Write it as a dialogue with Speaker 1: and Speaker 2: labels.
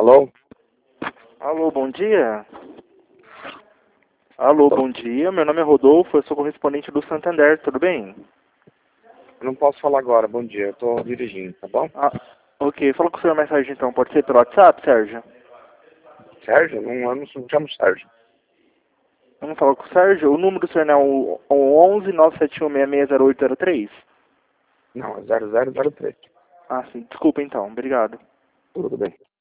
Speaker 1: Alô?
Speaker 2: Alô, bom dia. Alô, bom dia. Meu nome é Rodolfo, eu sou correspondente do Santander, tudo bem?
Speaker 1: Eu não posso falar agora, bom dia, eu tô dirigindo, tá bom?
Speaker 2: Ah, ok. Fala com o senhor mais tarde então. Pode ser pelo WhatsApp, Sérgio?
Speaker 1: Sérgio? Eu não chamo Sérgio.
Speaker 2: Vamos falar com o Sérgio? O número do senhor é o 11 971660803?
Speaker 1: Não, é 0003.
Speaker 2: Ah, sim. Desculpa então. Obrigado.
Speaker 1: Tudo bem.